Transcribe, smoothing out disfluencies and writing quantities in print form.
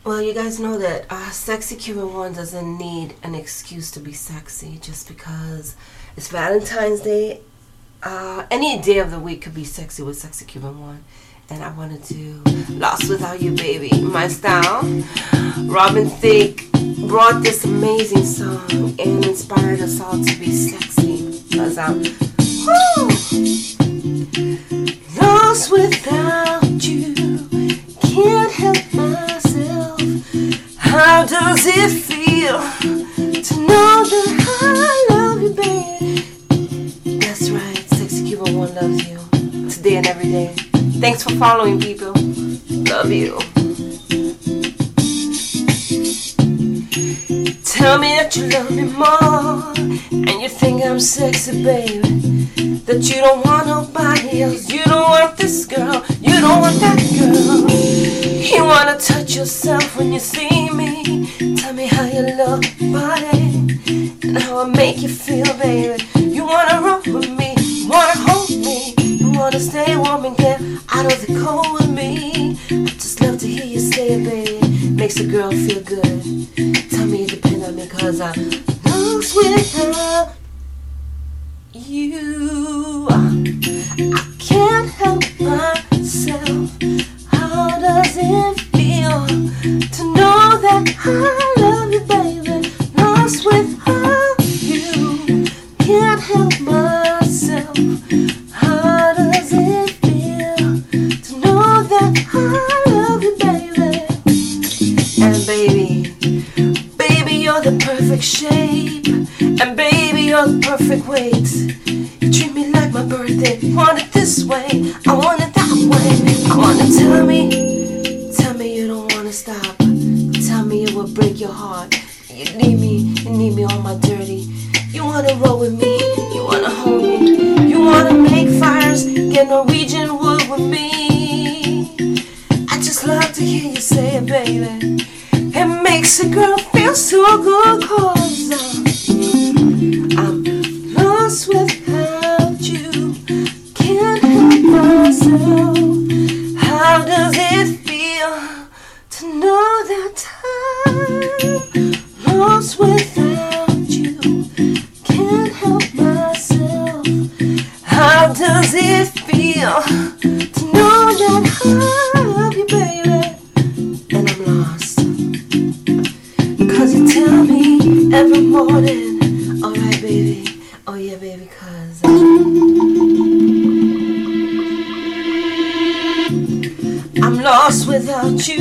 Well, you guys know that Sexy Cuban One doesn't need an excuse to be sexy just because it's Valentine's Day. Any day of the week could be sexy with Sexy Cuban One. And I wanted to Lost Without You, Baby, my style. Robin Thicke brought this amazing song and inspired us all to be sexy. Because I'm lost without you, can't help myself. How does it feel to know that I love you, baby? That's right, Sexy Cuban One loves you today and every day. Thanks for following, people. Love you. Tell me that you love me more, and you think I'm sexy, baby. That you don't want nobody else. You don't want this girl. You don't want that girl. You wanna touch yourself when you see me. Tell me how you love my body and how I make you feel, baby. You wanna roll with me. You wanna hold me. You wanna stay warm and get out of the cold with me. I just love to hear you say it, baby. Makes a girl feel good. Tell me you depend on me, cause I'm lost without you. I can't help myself. How does it feel to know that I love you, baby? Lost without you, can't help myself. How does it feel to know that I love you, baby? And baby, you're the perfect shape. And baby, you're the perfect weight. You treat me like my birthday. Want it this way, I want it that way. I wanna tell me you don't wanna stop. Tell me it will break your heart. You need me on my dirty. You wanna roll with me, you wanna hold me. You wanna make fires, get Norwegian wood with me. I just love to hear you say it, baby. It makes a girl feel so good, cause I'm lost without you, can't help myself. How does it feel to know that I'm lost without you, can't help myself? How does it feel to know that I love you, baby, and I'm lost? Cause you tell me every morning